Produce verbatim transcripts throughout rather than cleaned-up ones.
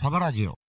サバラジオ。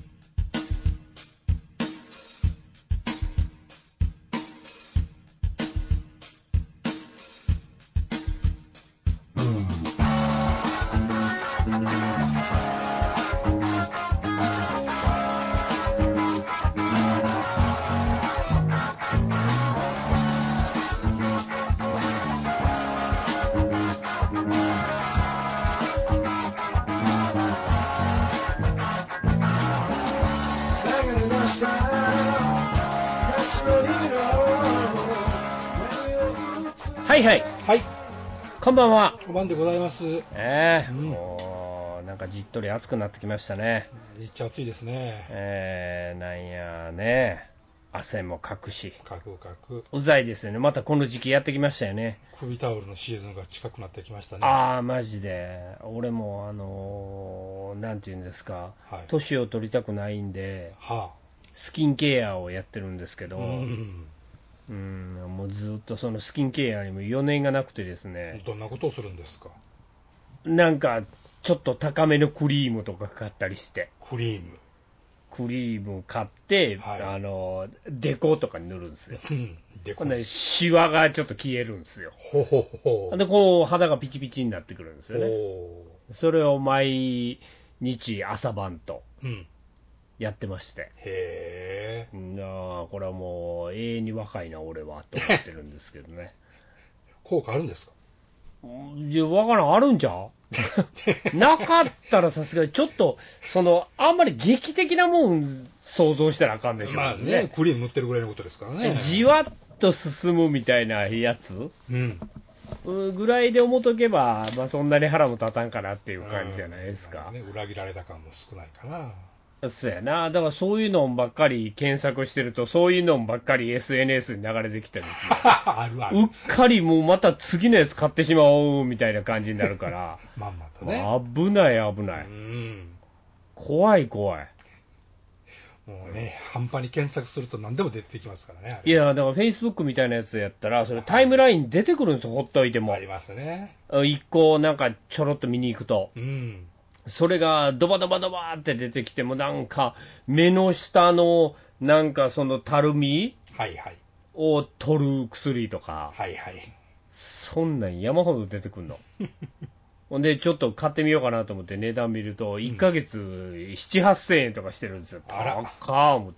はいはい。 はい。 こんばんは。 お晩でございます。 えーうんもうなんかじっとり暑くなってきましたね。 めっちゃ暑いですね。 えー、なんやね、汗もかくし、 かくかく。 うざいですよね。またこの時期やってきましたよね。 首タオルのシーズンが近くなってきましたね。 あー、マジで。俺もあのー、なんていうんですか、 はい。 年を取りたくないんで、 はスキンケアをやってるんですけあ。 ど、 うん。 うん、もうずっとそのスキンケアにも余念がなくてですね、 どんなことをするんですか？ なんかちょっと高めのクリームとか買ったりして、 クリーム。 クリーム買って、 はい、 あのデコとかに塗るんですよ。 うん。でこほんでシワがちょっと消えるんですよ。 ほほほでこう肌がピチピチになってくるんですよね。 ほそれを毎日朝晩とう。うん。 やってまして、 へえ。 なあこれはもう永遠に若いな俺はと思ってるんですけどね。 効果あるんですか？ いや、わからん、あるんちゃうなかったらさすがに、ちょっと、その、あんまり劇的なもん想像したらあかんでしょうまあね、クリーム塗ってるぐらいのことですからね。 じわっと進むみたいなやつうん。 ぐらいで思っとけば、まあそんなに腹も立たんかなっていう感じじゃないですか。 うん、ね、裏切られた感も少ないかな。 そうやな。だからそういうのばっかり検索してると、そういうのばっかり エスエヌエス に流れてきてですね。 あるある。 うっかりもうまた次のやつ買ってしまおうみたいな感じになるから。 まんまとね。 危ない危ない。 うん。 怖い怖い。 もうね、半端に検索すると何でも出てきますからね。 いや、だから Facebook みたいなやつやったら、それタイムライン出てくるんですよ、ほっといても。 ありますね。 一個なんかちょろっと見に行くと。 うん。 それがドバドバドバって出てきても、なんか目の下のなんかそのたるみはいはい。 を取る薬とか、 はいはい。 そんなん山ほど出てくるの。ほんで、ちょっと買ってみようかなと思って値段見ると、いっかげつなな、はっせんえんとかしてるんですよ。 あら高ー思って。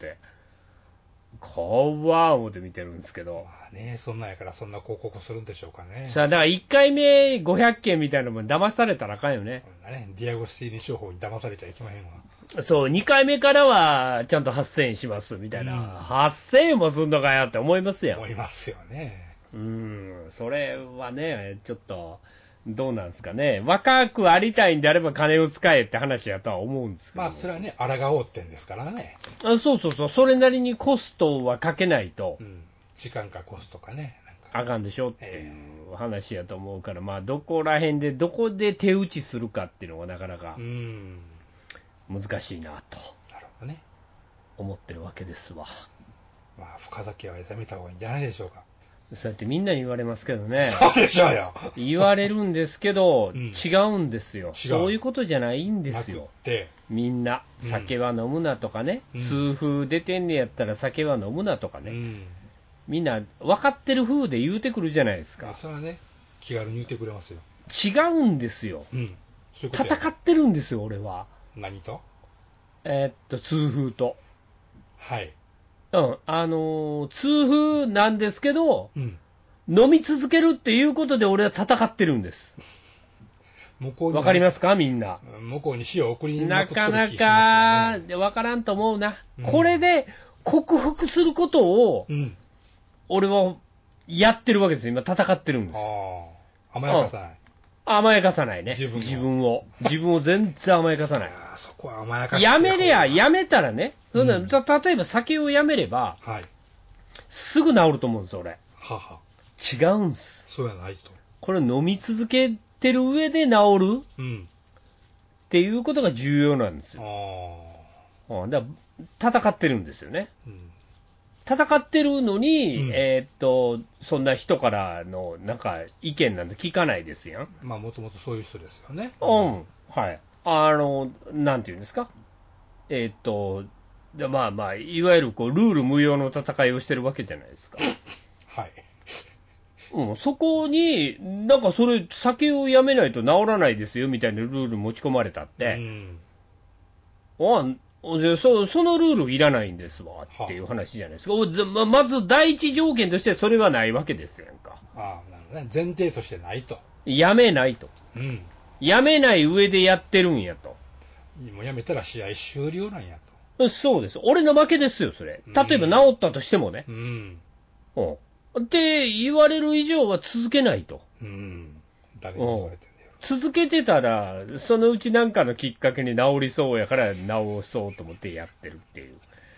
怖ー思って見てるんですけど。 まあね、そんなんやからそんな広告するんでしょうかね。 さあ、だからいっかいめごひゃっけんみたいなのも騙されたらあかんよね。 こんなね、ディアゴスティーニ商法に騙されちゃいけまへんわ。 そう、にかいめからはちゃんとはっせんえんしますみたいな。 うんはっせんえんもすんのかよって思いますよ。 思いますよね。 うん、それはね、ちょっと、どうなんですかね。若くありたいんであれば金を使えって話やとは思うんですけど。 まあ、それはね、抗おうってんですからね。 あ、そうそうそう、それなりにコストはかけないとうん。時間かコストかね。なんかあかんでしょっていう話やと思うから、まあ、どこら辺で、どこで手打ちするかっていうのがなかなかうん。 難しいなとなるほどね。 思ってるわけですわ。 まあ、深酒はやめた方がいいんじゃないでしょうか。 そうやってみんなに言われますけどね。 そうでしょうよ。 言われるんですけど、 うん違うんですよ。 違うそういうことじゃないんですなくっよ。 て、 みんな、 うん酒は飲むなとかね、 うん痛風出てんねやったら酒は飲むなとかね、 うん。 みんな分かってる風で言うてくるじゃないですか。 それはね、気軽に言ってくれますよ。 違うんですよ。 うん。そういうことや戦ってるんですよ、俺は。 何と？ えーっと、痛風と。 はい。 うん、あのー痛風なんですけど、 うん。 飲み続けるっていうことで俺は戦ってるんです。 向こうにわかりますかみんな。 向こうに死を送りにまなくってるかな気しますよね。 かわからんと思うな、 うんこれで克服することをうん。 俺はやってるわけですよ。今戦ってるんです。 ああ。甘やかさない。 甘やかさないね。 自分を自分を。自分を全然甘やかさない。 いやーそこは甘やかしてやめりゃ、やめ。 めたらね、そんなうんた例えば酒をやめれば、 はい。 すぐ治ると思うんです、俺。 はは。 違うんです。 そうやないと。 これ飲み続けてる上で治るうん。 っていうことが重要なんですあよ。 あ。 うんだから戦ってるんですよね。 うん。 戦ってるのに、 うんえーっと、そんな人からのなんか意見なんて聞かないですやん。 まあ、もともとそういう人ですよね。 うん、はい。あの、なんていうんですか。 えーっと、でまあまあ、いわゆるこうルール無用の戦いをしてるわけじゃないですか。 はい。 うん、そこに、なんかそれ、酒をやめないと治らないですよみたいなルール持ち込まれたっうて、 ん。 あでそそのルールいらないんですわっていう話じゃないですか。おずままず第一条件としてそれはないわけですやんか。 ああ、なるほどね。前提としてないと。 やめないと。 うん。 やめない上でやってるんやと。 もうやめたら試合終了なんやそうです。俺の負けですよ、それ。 うん例えば治ったとしてもね。 と。うん。 うんって言われる以上は続けないと。 うん。誰に言われてんだよ。 続けてたら、そのうちなんかのきっかけに治りそうやから治そうと思ってやってるっていう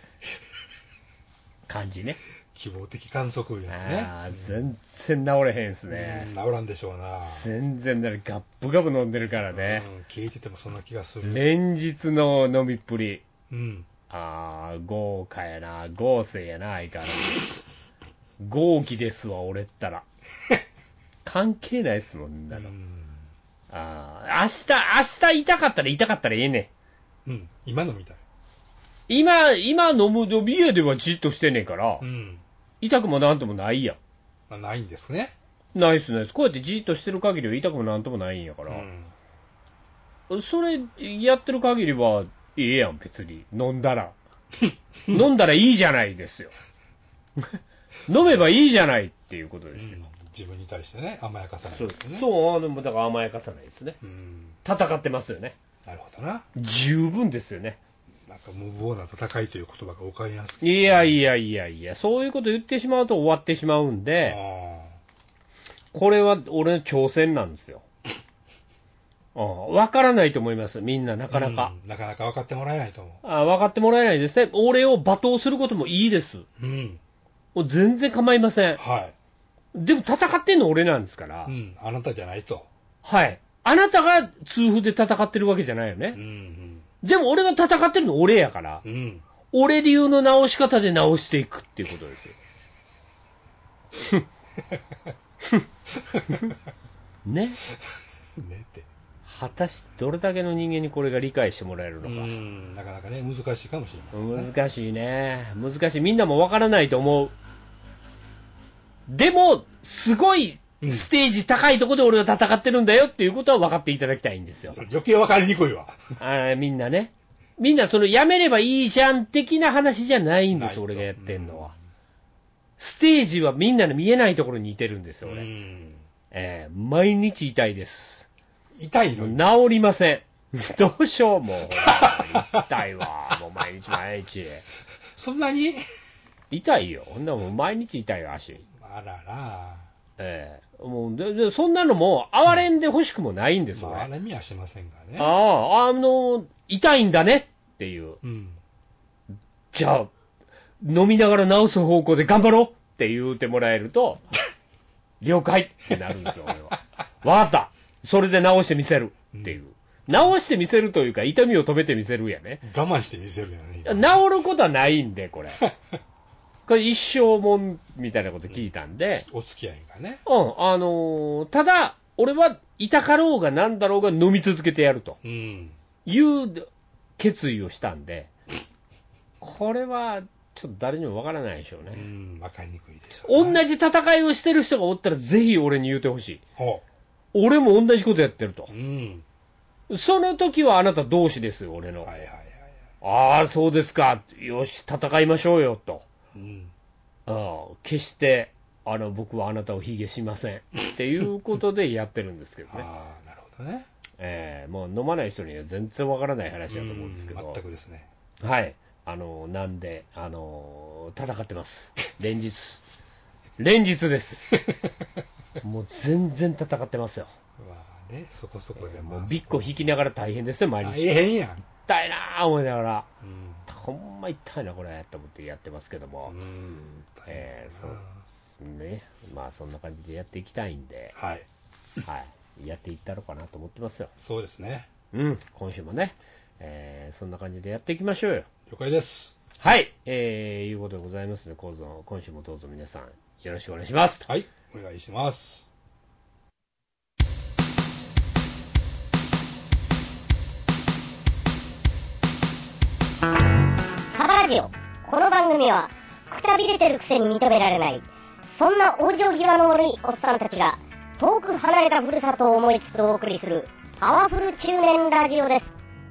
感じね。 希望的観測ですね。 ああ、全然治れへんすね。 うん、治らんでしょうな。 全然だ、ガップガブ飲んでるからね。 うん、聞いててもそんな気がする。 連日の飲みっぷり。 うん。 ああ、豪華やな、豪勢やな、相変わらず。豪気ですわ、俺ったら。関係ないっすもん、んなの。 うんああ、明日、明日痛かったら痛かったらええねん。 うん、今のみたい。 今、今飲む、家ではじっとしてんねんから、 うん。 痛くもなんともないやん。 まあ、ないんですね。 ナイスナイス。こうやってじっとしてる限りは痛くもなんともないんやかうら、 ん。 それやってる限りはええやん、別に。飲んだら。飲んだらいいじゃないですよ。飲めばいいじゃないっていうことですよ。 うん、自分に対してね、甘やかさないそうですね。 そう、でもだから甘やかさないですね。 うん。 戦ってますよね。 なるほどな。 十分ですよね。 なんか無謀な戦いという言葉がおかりやすく。 いやいやいやいや、そういうこと言ってしまうと終わってしまうんで、 あこれは俺の挑戦なんですよ。わからないと思います、みんな、なかなか。 うん、なかなか分かってもらえないと思あ分かってもらえないですね。俺を罵倒することもいいです。 う。うん。 もう全然構いません。 はでも戦ってんの俺なんですから。 い。うん、あなたじゃないと。 はい。あなたが痛風で戦ってるわけじゃないようね。 ん、 でも俺が戦ってるの俺やから、 うん。うん。 俺流の直し方で直していくっていうことですよ。ね。 ねって。 果たしてどれだけの人間にこれが理解してもらえるのうか。 ん、なかなかね、難しいかもしれませんね。 難しいね。難しい。みんなもわからないと思う。でも、すごいステージ高いところで俺は戦ってるんだよっていうことは分かっていただきたいんですよ。 余計分かりにくいわ。 あみんなね。みんなそのやめればいいじゃん的な話じゃないんです、俺がやってんのは。ステージはみんなの見えないところにいてるんですよ、俺。 うんえー、毎日痛いです。 痛いのに。 治りません。どうしよう、もう。痛いわ。もう毎日毎日。 そんなに痛いよ。ほんなもう毎日痛いよ、足。 あらら。 ええもうででそんなのも哀れんで欲しくもないんですよ、 まあ、あねれ見はしませんがね。 ああ、あの、痛いんだねっていう。 うん。 じゃあ、飲みながら治す方向で頑張ろうって言うてもらえると、了解ってなるんですよ、俺は。わかった。それで治してみせるっていう。うん、治してみせるというか、痛みを止めてみせるやね。 我慢してみせるやね。 治ることはないんで、これ。これ一生もんみたいなこと聞いたんで。 お付き合いがね。 うん、あのー、ただ、俺は痛かろうがなんだろうが飲み続けてやると。うん。いう決意をしたんで、これはちょっと誰にもわからないでしょうね。 うん、わかりにくいでしょう、ね。 同じ戦いをしてる人がおったらぜひ俺に言うてほしい。 ほう。俺も同じことやってると。 うん。 その時はあなた同志ですよ、俺の。はいはいはい、はい。ああ、そうですか。よし、戦いましょうよ、と。うん。ああ、決して、あの、僕はあなたを卑下しません。っていうことでやってるんですけどね。 ああ、なるほどね。 ええー、もう飲まない人には全然わからない話だと思うんですけど。 全くですね。 はい。あの、なんで、あの、戦ってます。連日。連日です。もう全然戦ってますよ。 まあね、そこそこで、 えー、もうビッコ引きながら大変ですよ、毎日。 大変やん。 痛いなぁ、思いながら。 うん、 ほんま痛いな、これ、と思ってやってますけども。うん、えー、そうですね。まあ、そんな感じでやっていきたいんで。 はい。 はい。やっていったのかなと思ってますよ。 そうですね。 うん、今週もね。えー、そんな感じでやっていきましょうよ。 了解です。 はい、えー、いうことでございますので、今週もどうぞ皆さんよろしくお願いします。 はい、お願いします。 ラジオ。この番組はくたびれてるくせに認められない、そんな往生際の悪いおっさんたちが遠く離れたふるさとを思いつつお送りするパワフル中年ラジオです。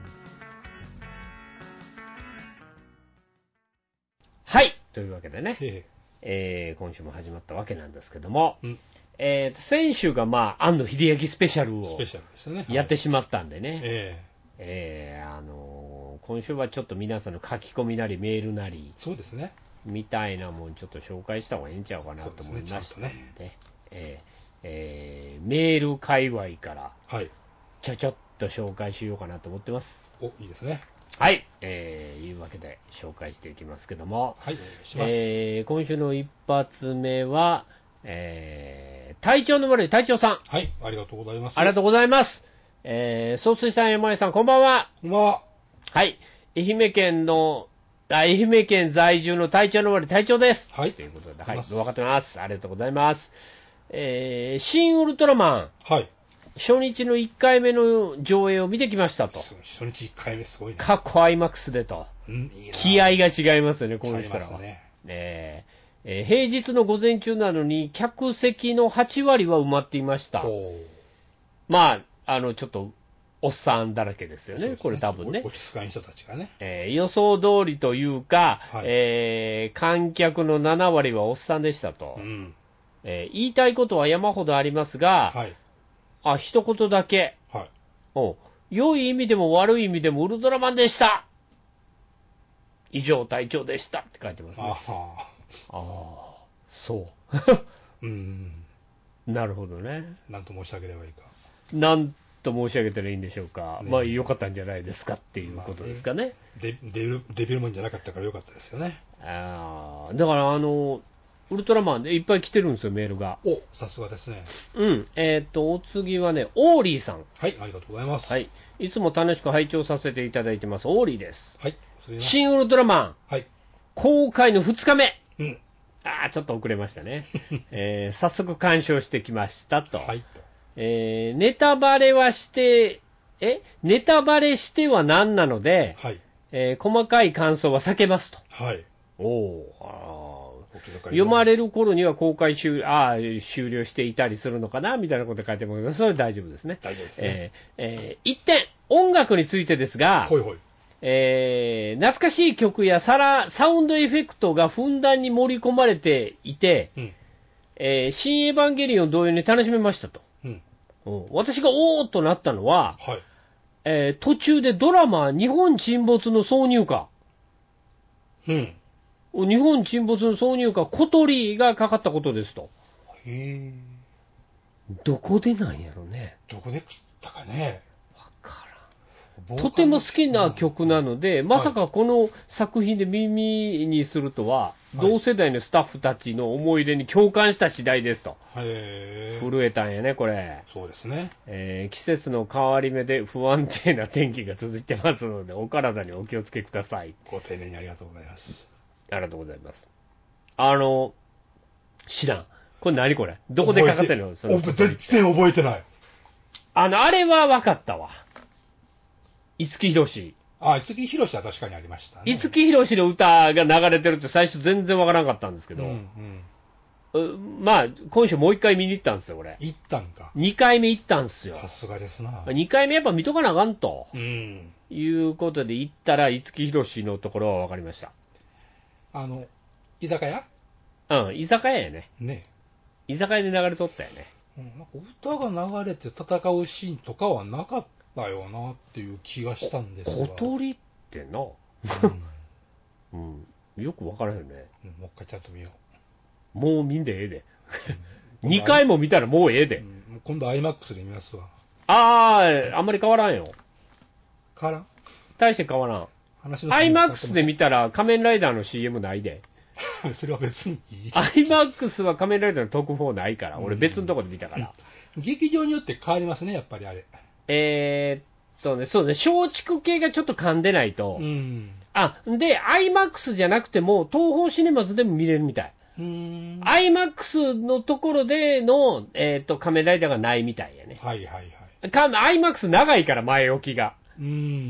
はい、というわけでね、 ええー今週も始まったわけなんですけども、 うんえーと先週が、まあ、庵野秀明スペシャルをえスペシャルですね。 やってしまったんでね、 ええーあのー今週はちょっと皆さんの書き込みなりメールなりえそうですね。 みたいなもんちょっと紹介した方がいいんちゃうかなと思いましたそうですんで、 ねえーえーメール界隈からはい。 ちょちょっと紹介しようかなと思ってます。 お、いいですね。 はい、えーいうわけで紹介していきますけども、 はい、お願いします。 えー今週の一発目は、えー体調の悪い隊長さん、 はい、ありがとうございます。 ありがとうございます。えー、総帥さん、山井さん、こんばんは。 こんばんは。 はい、愛媛県の、あ愛媛県在住の体調の悪い隊長です。 はいということで、 ありはい、 がとうございます分かってます。ありがとうございます。えー、新ウルトラマン、 はい。 初日のいっかいめの上映を見てきましたと。 す初日いっかいめすごいね。 過去アイマックスでと。 うん、いいな。 気合が違いますよね、こういう人らは。 違いますね。 えーえー平日の午前中なのに、客席のはち割は埋まっていました。 ほまあ、あの、ちょっと、おっさんだらけですよね、 うそうですこれ多分ね。 落ち着かない人たちがね。 えー予想通りというか、 はいえー観客のなな割はおっさんでしたと。 うん。 えー言いたいことは山ほどありますが、 はい。 あ、一言だけ。 はい。 お良い意味でも悪い意味でもウルトラマンでした。以上、隊長でしたって書いてますね。 ああはあ、そうん。 う。なるほどね。 なんと申し上げればいいか。 なんと申し上げたらいいんでしょうか。 ねまあ、良かったんじゃないですかっていうことですかね。 デデビルデビルマンじゃなかったからよかったですよね。 ああ、だから、あの、ウルトラマンでいっぱい来てるんですよ、メールが。 お、さすがですね。 うん。えっ、と、お次はね、オーリーさん。 はい、ありがとうございます。 は。い。いつも楽しく拝聴させていただいてます、オーリーです。 はい、それな新ウルトラマン、 はい。 公開のふつかめ。 うん。 ああ、ちょっと遅れましたね。えー早速鑑賞してきましたと。 はい。 えーネタバレはして、えネタバレしては何なので、 はい。 えー細かい感想は避けますと。 はい。 おお、 お気遣い読まれる頃には公開終あー終了していたりするのかなみたいなこと書いてますけど、それは大丈夫ですね。 大丈夫ですね。 えーえー一点、音楽についてですが、 ほいほい。 えー懐かしい曲やサラサウンドエフェクトがふんだんに盛り込まれていて、 うん。 えー新エヴァンゲリオン同様に楽しめましたと。 うん。 うん私がおーっとなったのは、 はい。 えー途中でドラマ日本沈没の挿入歌、 うん。 日本沈没の挿入歌、小鳥がかかったことですと。 へえ。 どこでなんやろね。 どこで食ったかね。 わからボーカルん。とても好きな曲なので、 んまさかこの作品で耳にするとは、 い同世代のスタッフたちの思い出に共感した次第ですと。 へえ。 震えたんやね、これ。 そうですね。 えー季節の変わり目で不安定な天気が続いてますので、お体にお気をつけください。 ご丁寧にありがとうございます。 ありがとうございます。あの、知らん。これ何これどこでかかってんのその覚えてお全然覚えてない。 あの、あれは分かったわ。五木ひろし。 あ、五木ひろしは確かにありましたね。 五木ひろしの歌が流れてるって最初全然分からなかったんですけど、 うんうん。 うまあ、今週もう一回見に行ったんですよ、俺。 行ったんか。 二回目行ったんですよ。 さすがですな。 二回目やっぱ見とかなあかんと。 うん。 いうことで行ったら、五木ひろしのところは分かりました。 あの、居酒屋うん、居酒屋やね。 ね。 居酒屋で流れとったよね。 うん、なんか歌が流れて戦うシーンとかはなかったよなっていう気がしたんですが。 小鳥ってな、 うんうん、よく分からへんよね。 うんもう一回ちゃんと見よもう見んでええで。 うん二回も見たらもうええう。 で。 うん今度 アイマックス で見ますわ。 ああ、あんまり変わらんよ。 変わらん大して変わらん。 話のアイマックス で見たら仮面ライダーの シーエム ないで。 それは別にいいです。 アイマックス は仮面ライダーの特報ないから。俺別のとこで見たから。 劇場によって変わりますね、やっぱりあれ。 えーっとね、そうね、松竹系がちょっと噛んでないと。 うん。 あ、で、アイマックス じゃなくても、東宝シネマズでも見れるみたい。 うーん。 アイマックス のところでの、えーっと、仮面ライダーがないみたいやね。 はいはいはい。 かアイマックス 長いから前置きが。 うーん。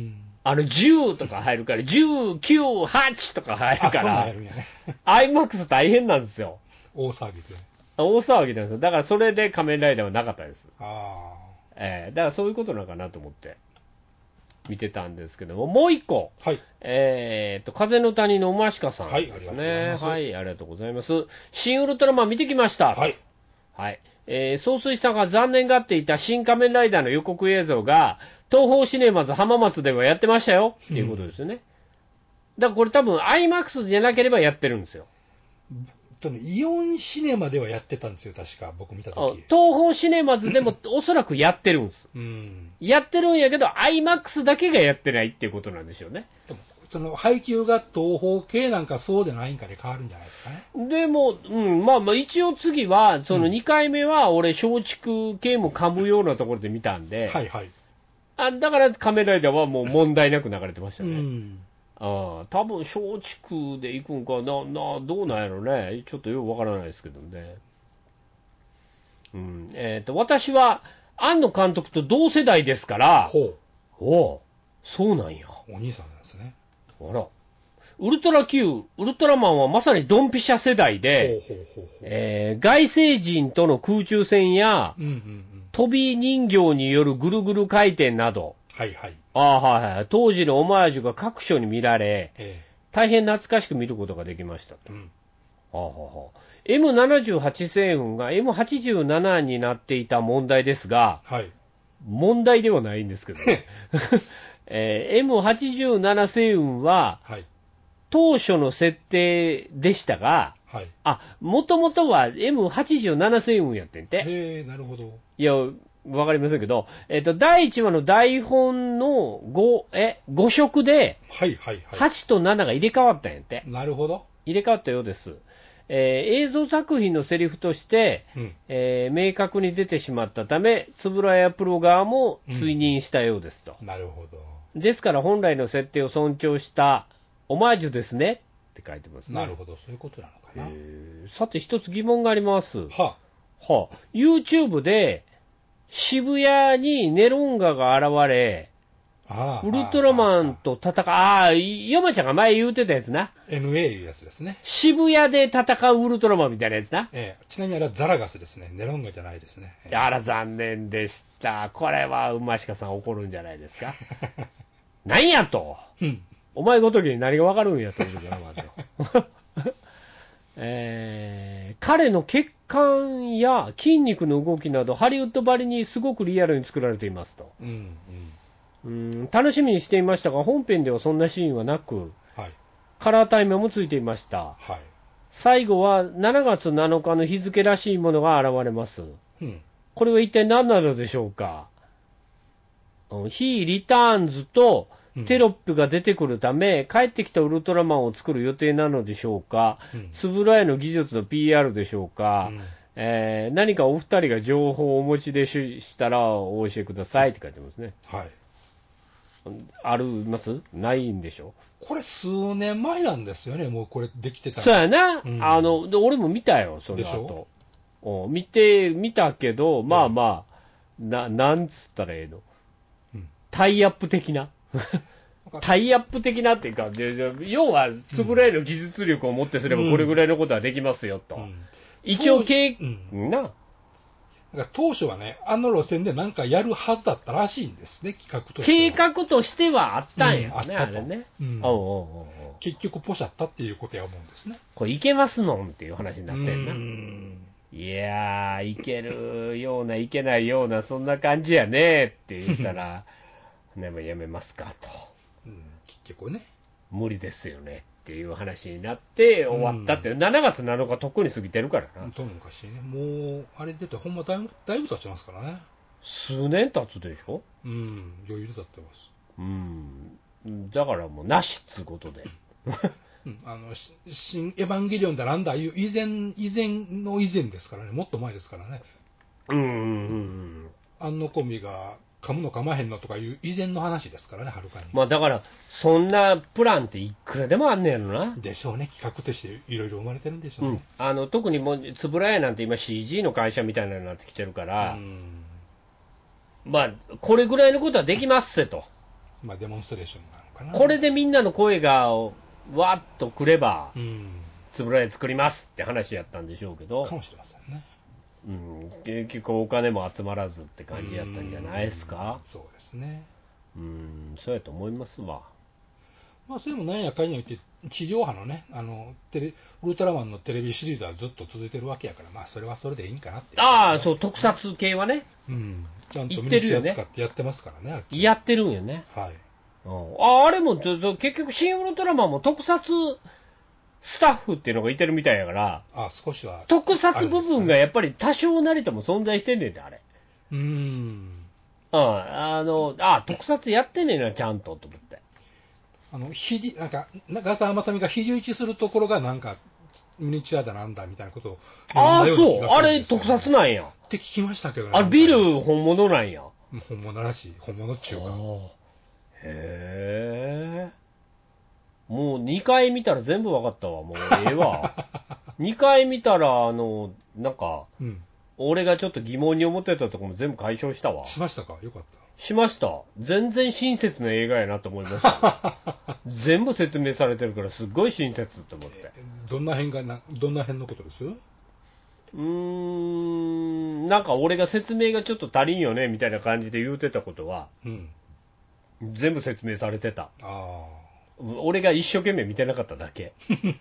あのじゅうとか入るから、じゅう、きゅう、はちとか入るかあ、そんなんらや、るんやね。 アイマックス 大変なんですよ。 大騒ぎで。 大騒ぎなんですよ。だからそれで仮面ライダーはなかったです。 あえー、だからそういうことなのかなと思って見てたんですけども、もう一個、 あ。はい。 えーと、風の谷の馬鹿さんはいですありがとうございね。 ますはい、ありがとうございます。新ウルトラマン見てきました。 はい。 はい。えー、総帥さんが残念がっていた新仮面ライダーの予告映像が、東宝シネマズ浜松ではやってましたよっていうことですよね。うん、だからこれ多分 アイマックス じゃなければやってるんですよ。 とね、イオンシネマではやってたんですよ、確か、僕見たとき。 東宝シネマズでもおそらくやってるんです。 うん、 やってるんやけど、アイマックス だけがやってないっていうことなんでしょうね。 でもその配給が東宝系なんかそうでないんかで変わるんじゃないですかね。 でも、うん、まあまあ一応次は、そのにかいめは俺、松竹系も噛むようなところで見たんで、 はいはい。 あだから仮面ライダーはもう問題なく流れてましたね。 うん、 ああ、多分松竹で行くんかな、などうなんやろね、ちょっとよくわからないですけどね。うんえー、と私は庵野監督と同世代ですから、 ほう。 おうそうなんや。 お兄さんなんですね。 あら、ウルトラ Q、ウルトラマンはまさにドンピシャ世代で、 ほうほうほうほう、 えー外星人との空中戦や、 うんうんうん、 飛び人形によるぐるぐる回転など、 はいはい。 ああはいはい、当時のオマージュが各所に見られ、 え大変懐かしく見ることができましたと。 え、うん、 はあはあ、エムななじゅうはち 星雲が エムはちじゅうなな になっていた問題ですが、 はい。 問題ではないんですけど、ねえー、エムはちじゅうなな 星雲ははい。 当初の設定でしたが、 はい。 あ、もともとは エムはちじゅうなな 星雲やってんて。 へえ、なるほど。 いや、わかりませんけど、えっと、だいいちわの台本の 5, えご色で、 はいはいはい。 はちとななが入れ替わったんやって。 なるほど。 入れ替わったようです。えー映像作品のセリフとして、 うん。 えー明確に出てしまったため、円谷プロ側も追認したようですと。 なるほど。 ですから本来の設定を尊重したオマージュですねって書いてますね。 なるほど。そういうことなのかな。 えーさて一つ疑問があります。 ははあ、YouTube で渋谷にネロンガが現れ、 あ、ああウルトラマンと戦う、ああ、山ちゃんが前言うてたやつな。 エヌエー いうやつですね。 渋谷で戦うウルトラマンみたいなやつな。 ええ、ちなみにあれはザラガスですね。ネロンガじゃないですね。ええあら、残念でした。これは馬鹿さん怒るんじゃないですか。なんやと。 うん。 お前ごときに何がわかるんやと、ウルトラマンと。えー彼の血管や筋肉の動きなど、ハリウッドばりにすごくリアルに作られていますと。 うん。うん。 うん楽しみにしていましたが、本編ではそんなシーンはなく、 はい。 カラータイムもついていました。 はい。 最後はしちがつなのかの日付らしいものが現れます。 うん。 これは一体何なのでしょうか。非リターンズとテロップが出てくるため、うん、帰ってきたウルトラマンを作る予定なのでしょうか、つぶらやの技術の ピーアール でしょうか、うんえー、何かお二人が情報をお持ちでしたらお教えくださいって書いてますね。 はい。 ありますないんでしょこれ数年前なんですよね、もうこれできてたの。 そうやな、 うん、 あので俺も見たよ、その後お見て見たけど、まあまあ、うん、ななんつったらええの、うん、タイアップ的なタイアップ的なっていうか、要はつぶらやの技術力をもってすればこれぐらいのことはできますよと、うん、一応経、うん、な当初はね、あの路線で何かやるはずだったらしいんですね、企画としては。計画としてはあったんやね、うん、あったとあれね、 うんおうおうおう。結局ポシャったっていうことや思うんですね。 これいけますのんっていう話になってんな。うんいやー、いけるような、いけないような、そんな感じやねって言ったら、でもやめますかと、 うん。結局ね。 無理ですよねっていう話になって終わったって、うん、しちがつなのかとっくに過ぎてるからな。 と昔ね、もう、あれ出て、ほんまだいぶ、だいぶ経ちますからね。 数年経つでしょ。 うん、余裕で経ってます。 うん、だからもうなしっつうことで。 うん、あの新エヴァンゲリオンだなんだいう以前以前の以前ですからね、もっと前ですからね。 うんうんうん。 あのコンビが噛むの噛まへんのとかいう以前の話ですからね、はるかに。 まあだからそんなプランっていくらでもあんねやろな。 でしょうね、企画としていろいろ生まれてるんでしょうね。 うん、あの特にもう円谷なんて今 シージー の会社みたいなのになってきてるから、うんまあこれぐらいのことはできますせと。 まあ、デモンストレーションなのかな。 これでみんなの声がわーっとくれば、 うん、 つぶらや作りますって話やったんでしょうけど、 かもしれませんね。 うん、結局お金も集まらずって感じやったんじゃないですか。 そうですね。 うん、そうやと思いますわ。 まあ、それも何やかんや言って、地上波のね、あのテレウルトラマンのテレビシリーズはずっと続いてるわけやから、まあ、それはそれでいいんかなって。 ああ、そう、特撮系はね、 うん、ちゃんとミ言ってるよねニチュア使ってやってますからね、あっちやってるんよね。 はい。 うんああれも、ずず結局、新ウルトラマンも特撮スタッフっていうのがいてるみたいやから、 あ、少しは。 特撮部分がやっぱり多少なりとも存在してんねんで、あれ。 うーん。 うん、あの、あ、特撮やってんねんな、ちゃんと、と思って。 あの、ひじ、なんか、ガサーマサミが肘打ちするところがなんか、ミニチュアだなんだみたいなことをああ、そう。あれ、 読んだような気がするんですよね特撮なんや。 って聞きましたけどね。 あれ、ビル本物なんや。 本物らしい。本物っちゅうか。 へえ。もうにかい見たら全部わかったわ。もうええわ。にかい見たら、あの、なんか、 うん。 俺がちょっと疑問に思ってたところも全部解消したわ。 しましたか？よかった。 しました。全然親切な映画やなと思いました。全部説明されてるからすっごい親切と思って。 どんな辺がな、どんな辺のことです？ うーん、なんか俺が説明がちょっと足りんよねみたいな感じで言うてたことは、 うん。 全部説明されてた。 ああ。 俺が一生懸命見てなかっただけ。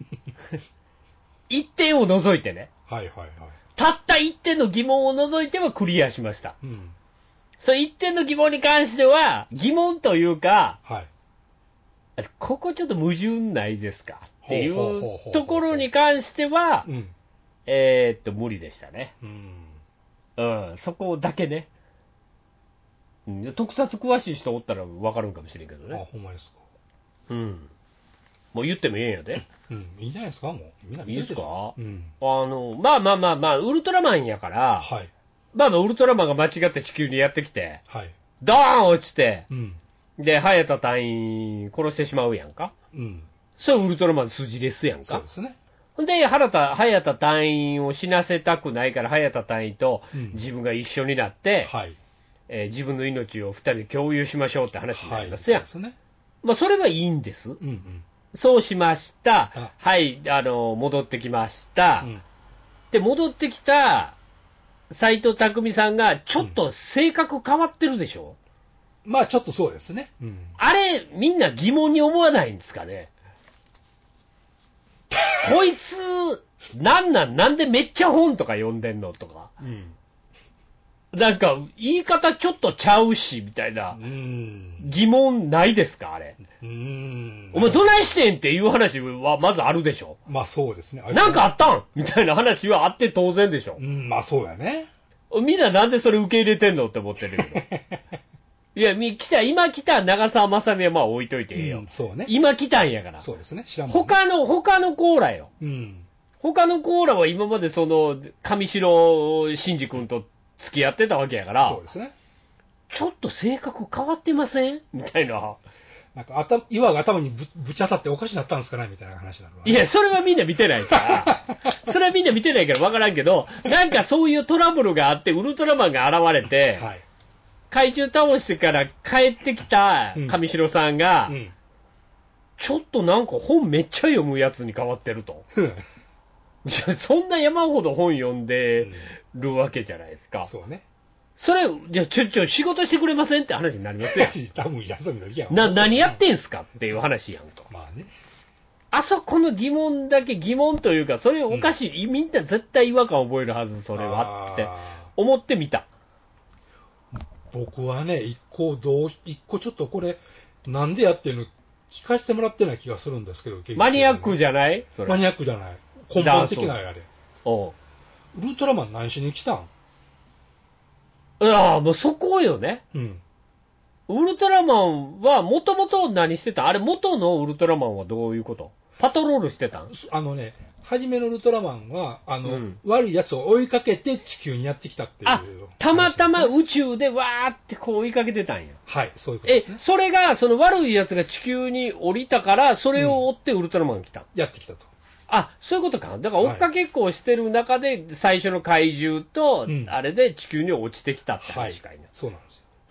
一点を除いてね。 はいはいはい。 たった一点の疑問を除いてはクリアしました。 うん。 その一点の疑問に関しては、疑問というか、 はい。 ここちょっと矛盾ないですかっていほうほうほうほうほううところに関してはう、ん。 えーっと、無理でしたね。 うん。 うん、そこだけね。うん、特撮詳しい人おったら分かるんかもしれんけどあ、 ね。 ほんまですか。 うん。もう言ってもええんやで。 うん。いいんじゃないですか、もう。みんな見いいですてるでしょか、 うん。 あの、まあまあまあまあ、ウルトラマンやから、 はい。 まあまあ、ウルトラマンが間違って地球にやってきて、 はい。 ドーン落ちて、 うん。 で、早田隊員殺してしまうやんか。 うん。 それウルトラマン筋ですやんかそうで。すね。 で、早田、早田隊員を死なせたくないから、早田隊員とうん自分が一緒になって、 はい。 えー自分の命を二人で共有しましょうって話になはい。 りますやん。 そうですね。 まあ、それはいいんです。 うんうん。 そうしました。 あはい、あの、戻ってきました。 うん。 で、戻ってきた斎藤工さんが、ちょっと性格変わってるでしょ、 まあ、ちょっとそうですね。うん。 あれ、みんな疑問に思わないんですかねこいつ、なんなん、なんでめっちゃ本とか読んでんのとか。 うん。 なんか、言い方ちょっとちゃうし、みたいなうーん。 疑問ないですかあれ。 うーん。 お前どないしてんっていう話はまずあるでしょ。 まあ、そうですね。 なんかあったんみたいな話はあって当然でしょう。ん、まあ、そうやね。 みんななんでそれ受け入れてんのって思ってるけど。いや、み来た、今来た長澤まさみはまあ置いといてええよ。 うん、そうね。 今来たんやから。 そうですね。知らんもんね。 他の、他のコーラよ。 うん。 他のコーラは今までその、上白真二君と付き合ってたわけやからそう、ですね。 ちょっと性格変わってませんみたいな。 なんか頭、岩が頭にぶぶち当たっておかしなったんですかねみたいな話になるわね。 いや、それはみんな見てないから。それはみんな見てないから分からんけど、なんかそういうトラブルがあって、ウルトラマンが現れて、 はい。 怪獣倒してから帰ってきた上白さんが、 うん。 ちょっとなんか本めっちゃ読むやつに変わってると。 うん。 いやそんな山ほど本読んでるわけじゃないですか。 そうね。 それ、じゃあちょ、ちょ、仕事してくれませんって話になりますよ。 多分休みの日やわな、何やってんすかっていう話やんか。 まあね。 あそこの疑問だけ疑問というか、それおかしい。みんな絶対違和感覚えるはず、それはってあ思ってみた。 ー僕はね、一個どう、一個ちょっとこれ、なんでやってるの聞かせてもらってない気がするんですけど、 マニアックゃじゃないそれ。 マニアックじゃない。根本的なあれ。 おうウルトラマン何しに来たん？ いやもうそこよね。 うん。 ウルトラマンはもともと何してたあれ元のウルトラマンはどういうことパトロールしてたんあのね、初めのウルトラマンは、あの、 うん悪い奴を追いかけて地球にやってきたっていう、 あ、たまたま話ですね宇宙でわーってこう追いかけてたんや。 はい、そういうことえですね。、 それが、その悪い奴が地球に降りたから、それを追ってウルトラマンが来た。 やってきたと。 あ、そういうことか。だから追っかけっこをしてる中で、最初の怪獣とうん、 あれで地球に落ちてきたってはい話かいな。。 そうなんですよ。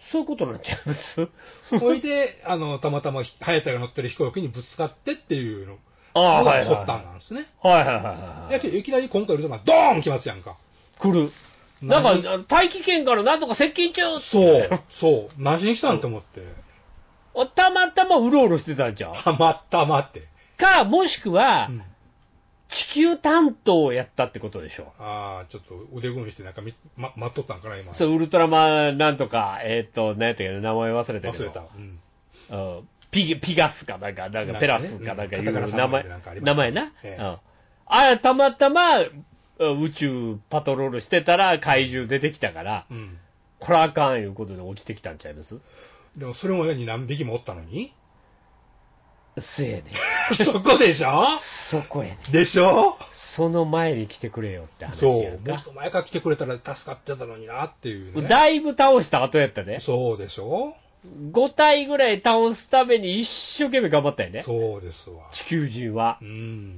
そういうことになっちゃいますそれで、あの、たまたま、ハヤタが乗ってる飛行機にぶつかってっていうのああ、はいはいが発端なんですね。 はいはいはいはい。 やけど、いきなり今回ウルトラマン、ドーン来ますやんか。 来る。なんか、大気圏からなんとか接近中そう、そう。何しに来たんと思って。 たまたまうろうろしてたんじゃん。 たまたまって。 か、もしくは、 うん、 地球担当をやったってことでしょ。 ああ、ちょっと腕組みしてなんかみ、ま、待っとったんかな、今。 そう、ウルトラマンなんとか、えっ、ー、と、何やったっけど、名前忘れたけど。 忘れた。うん。 うん、ピ、ピガスかなんか、なんかペラスかなんかいう名前、名前な。ええ、うん。あれ、たまたま、宇宙パトロールしてたら怪獣出てきたから、うん、これあかんいうことで落ちてきたんちゃいます？ でもそれまでに何匹もおったのにせやねそこでしょそこやねでしょその前に来てくれよって話やんか。 そう、もうちょっと前から来てくれたら助かってたのになっていうね。 だいぶ倒した後やったね。 そうでしょご体ぐらい倒すために一生懸命頑張ったよね。 そうですわ。 地球人は。 うん。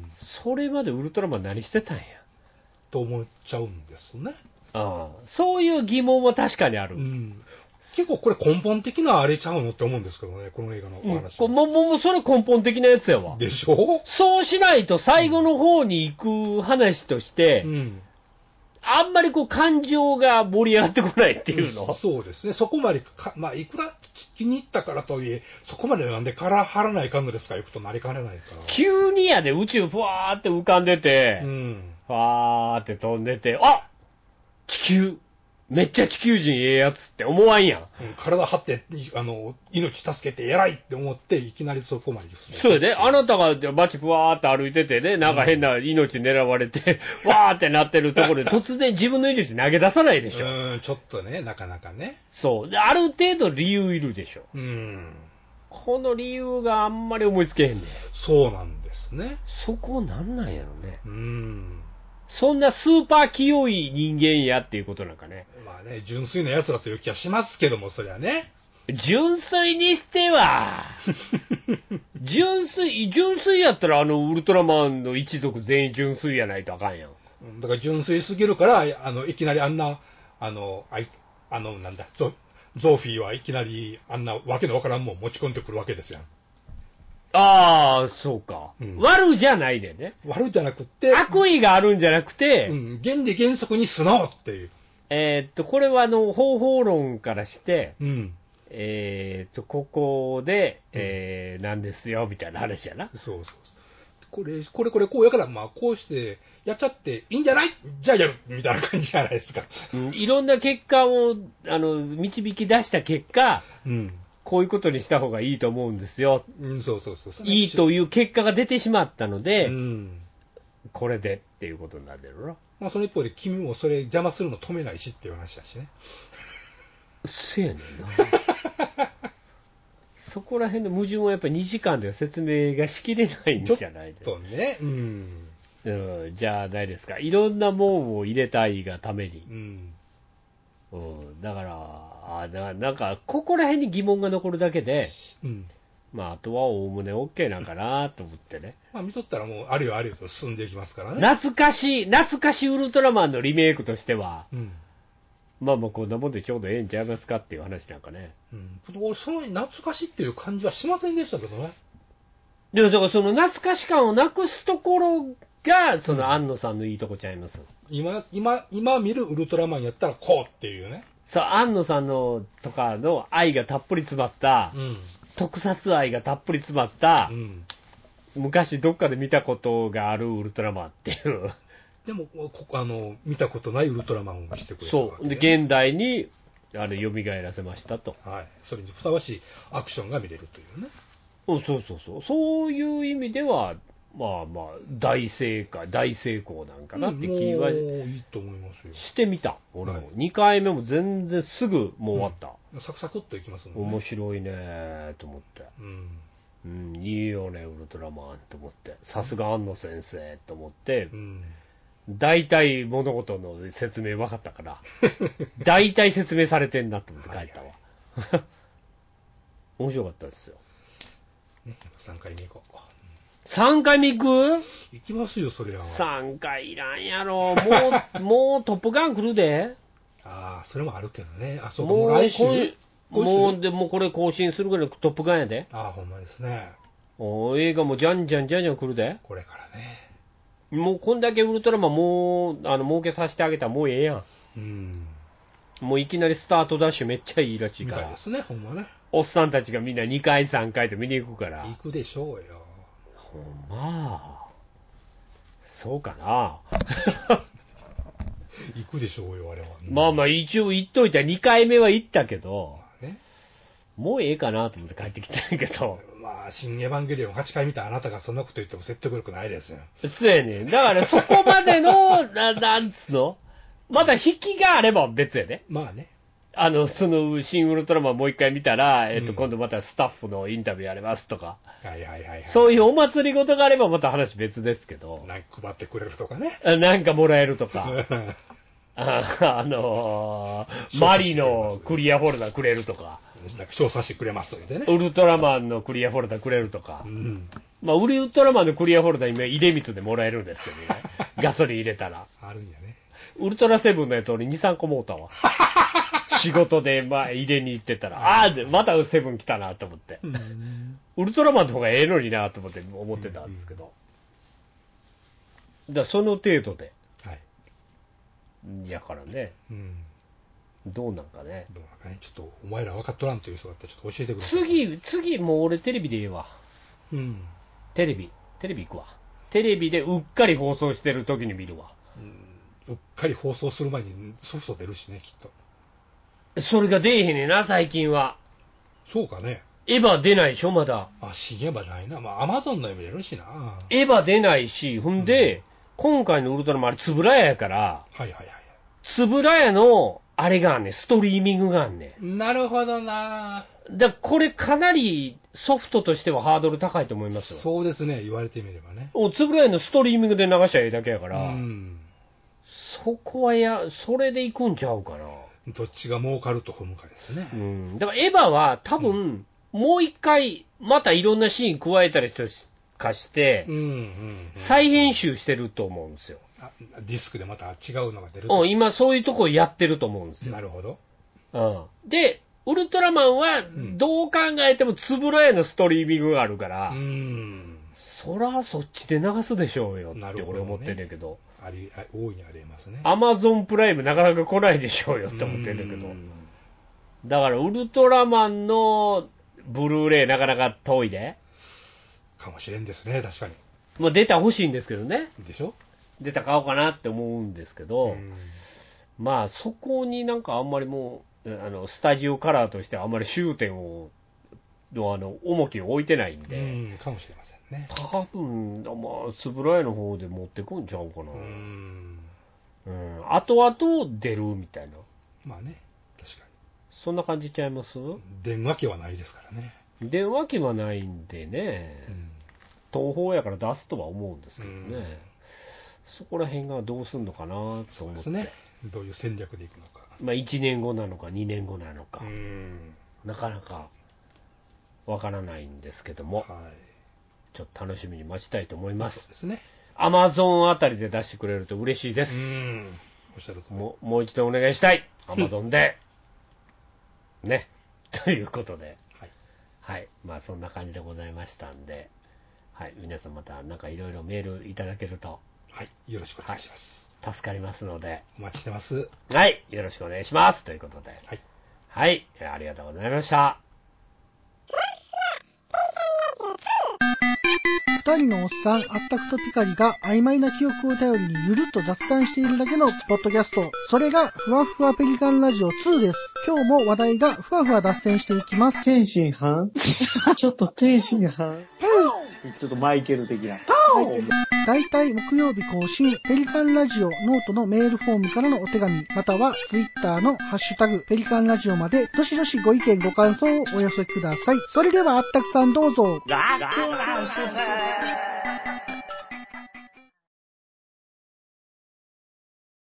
それまでウルトラマン何してたんや。 と思っちゃうんですね。 ああ、そういう疑問は確かにある。うん、 結構これ根本的なあれちゃうのって思うんですけどね、この映画のお話。 うん、もう、もう、それ根本的なやつやわ。 でしょ？ そうしないと最後の方に行く話として、うん、あんまりこう感情が盛り上がってこないっていうの、 うん、そうですね。そこまでか、まあ、いくら気に入ったからとはいえ、そこまでなんでから張らないかんのですか、行くとなりかねないから。 急にやで宇宙ふわーって浮かんでて、うん、ふわーって飛んでて、あ地球めっちゃ地球人ええやつって思わんやん。 うん、体張って、あの、命助けて偉いって思って、いきなりそこまで行く。 そうやで、あなたが街ふわーって歩いててね、なんか変な命狙われて、うん、わーってなってるところで突然自分の命投げ出さないでしょ。 うん、ちょっとね、なかなかね。 そう。で、ある程度理由いるでしょ。 うん。 この理由があんまり思いつけへんねん。 そうなんですね。 そこなんなんやろね。 うん。 そんなスーパー清い人間やっていうことなんかね。 まあね、純粋なやつだという気はしますけども、そりゃね。 純粋にしては、純粋、純粋やったらあのウルトラマンの一族全員純粋やないとあかんやん。 だから純粋すぎるから、あの、いきなりあんな、あの、あい、あの、なんだ、ゾ、ゾーフィーはいきなりあんなわけのわからんもん持ち込んでくるわけですやん。 ああ、そうか。うん、悪じゃないでね。 悪じゃなくて。 悪意があるんじゃなくて。 うん、原理原則に素直っていう。 えー、っと、これはあの、方法論からして、 うん、 えー、っと、ここで、えー、なんですよ、みたいな話やな。 そうそうそう。これ、これこれこうやから、まあ、こうして、やっちゃっていいんじゃない？じゃあやるみたいな感じじゃないですか。 うん、いろんな結果を、あの、導き出した結果、うん。こういうことにした方がいいと思うんですよ。 うん、そうそうそう。 いいという結果が出てしまったので、うん、これでっていうことになってるの。 まあ、その一方で君もそれ邪魔するの止めないしっていう話だしね。 せやねんな。そこら辺の矛盾はやっぱりにじかんでは説明がしきれないんじゃないですか。 ちょっとね。うん。 うん、じゃあないですか。いろんなもんを入れたいがために。うんうん、だから、あだなんか、ここら辺に疑問が残るだけで、うん、まあ、あとはおおむね OK なんかなと思ってね。 まあ、見とったらもう、あるよあるよと進んでいきますからね。 懐かしい、懐かしいウルトラマンのリメイクとしては、うん、まあまあ、こんなもんでちょうどええんちゃいますかっていう話なんかね。 うん、俺、その懐かしいっていう感じはしませんでしたけどね。 でも、だからその懐かし感をなくすところが、その安野さんのいいとこちゃいます。 今、今、今見るウルトラマンやったらこうっていうね。 そう、安野さんのとかの愛がたっぷり詰まった、うん、特撮愛がたっぷり詰まった、うん、昔どっかで見たことがあるウルトラマンっていう。 でも、こあの、見たことないウルトラマンを見せてくれた、 ね。そう。で、現代に、あれ、蘇らせましたと。 はい。それにふさわしいアクションが見れるというね。 うん、そうそうそう。そういう意味では、まあまあ、大正解、大成功なんかなって気は、うん、 いいと思いますよ。 してみた。俺も。はい、にかいめも全然すぐもう終わった。 うん、サクサクっといきますもんね。 面白いねと思って。うん。うん、いいよね、ウルトラマンと思って。さすが安野先生と思って、うん、大体物事の説明分かったから、大体説明されてんなと思って帰ったわ。はいはい、面白かったですよ。 ね、さんかいめ行こう。 さんかいめ行く？ 行きますよ、それは。 さんかいいらんやろ。もう、もうトップガン来るで。 ああ、それもあるけどね。あ、そうか、もう来週。 もう、でもこれ更新するぐらいトップガンやで。 ああ、ほんまですね。 お映画もじゃんじゃんじゃんじゃん来るで。 これからね。 もうこんだけウルトラマンもう、あの、儲けさせてあげたらもうええやん。 うん。 もういきなりスタートダッシュめっちゃいいらしいみから。 たいですね、ほんまね。 おっさんたちがみんなにかいさんかいと見に行くから。 行くでしょうよ。 ほんまあ。そうかな。 行くでしょうよ、あれは。 まあまあ一応言っといたらにかいめは行ったけど、 まあね、 もうええかなと思って帰ってきたんやけど。 まあ、新エヴァンゲリオンはちかい見たあなたがそんなこと言っても説得力ないですよ。 そうやねん。だからそこまでの、な、なんつうのまだ引きがあれば別やで。 まあね。 あの、その、新ウルトラマンもう一回見たら、えっと、 うん今度またスタッフのインタビューやれますとか、 はいはいはい、はい。 そういうお祭り事があればまた話別ですけど、 なんか配ってくれるとかね。 なんかもらえるとか、あ、あのー、マリのクリアフォルダくれるとか、 なんか賞させてくれますのでね。 ウルトラマンのクリアフォルダくれるとかう、ん。 まあ、ウルトラマンのクリアフォルダ今、出光でもらえるんですけどね、ガソリン入れたら。 あるんやね。 ウルトラセブンのやつ俺に、さんこもうたわ。仕事で、まあ、入れに行ってたら、ああー、またセブン来たなと思って。 うん。 ウルトラマンの方がええのになと思って思ってたんですけど。だからその程度で。 はい。 やからね、 うん。 どうなんかね。 どうなんかね、ちょっと、お前ら分かっとらんという人だったらちょっと教えてください。 次、次、もう俺テレビでいいわ。 うん。 テレビ。テレビ行くわ。テレビでうっかり放送してる時に見るわ。 うん、うっかり放送する前にソフト出るしね、きっと。 それが出えへんねんな、最近は。 そうかね。 エヴァ出ないでしょ、まだ。 あ、シゲバないな。まあ、アマゾンの見れるしな。はエヴァ出ないし、ほんで、うん、今回のウルトラマンあれ、つぶらややから、 いはいはい。 つぶらやの、あれがあんねん、ストリーミングがあんねん。なるほどな。 だからこれかなりソフトとしてはハードル高いと思いますよ。 そうですね、言われてみればね。 おつぶらやのストリーミングで流しちゃええだけやから、 うん、 そこはや、それで行くんちゃうかな。 どっちが儲かると踏むかですね。 うん。だからエヴァは多分、うん、もう一回、またいろんなシーン加えたりとかして、 うんうんうん、 再編集してると思うんですよ。 あ、ディスクでまた違うのが出ると。今そういうとこやってると思うんですよ。 なるほど。 うん。で、ウルトラマンはどう考えてもつぶらやのストリーミングがあるから、 うん、 そらそっちで流すでしょうよって俺思ってんだけど、 あり大いにありえますね。 アマゾンプライムなかなか来ないでしょうよって思ってんだけど、だからウルトラマンのブルーレイなかなか遠いでかもしれんですね、確かに。 まあ出た欲しいんですけどね。 でしょ。 出た買おうかなって思うんですけど、うん、まあそこになんかあんまりもうあのスタジオカラーとしてはあんまり終点をのあの重きを置いてないんで、 うんかもしれませんね。 多分まあつぶらやの方で持ってくんちゃうかな。うん、うん、後々出るみたいな。 まあね、確かに。 そんな感じちゃいます？ 電話機はないですからね。 電話機はないんでね、うん、東宝やから出すとは思うんですけどね。うん、そこら辺がどうすんのかなと思って。 そうですね。どういう戦略でいくのか。 まあいちねんごなのかにねんごなのか、 うん、 なかなかわからないんですけども、 はい、 ちょっと楽しみに待ちたいと思います。 そうですね。 アマゾンあたりで出してくれると嬉しいです。 うん、おっしゃるともう、もう一度お願いしたい。アマゾンで。ね。ということで、 はい。 はい。まあそんな感じでございましたんで、はい。皆さんまたなんかいろいろメールいただけると、 はい。よろしくお願いします。 はい、助かりますので。 お待ちしてます。 はい。よろしくお願いします。ということで。 はい。 はい。ありがとうございました。 二人のおっさん、あったくとピカリが曖昧な記憶を頼りにゆるっと雑談しているだけのポッドキャスト。それがふわふわペリカンラジオツーです。今日も話題がふわふわ脱線していきます。 天津飯ちょっと天津飯ちょっとマイケル的な。 だいたい木曜日更新、ペリカンラジオノートのメールフォームからのお手紙、またはツイッターのハッシュタグ、ペリカンラジオまで、どしどしご意見ご感想をお寄せください。それではあったくさんどうぞ。 楽な姿勢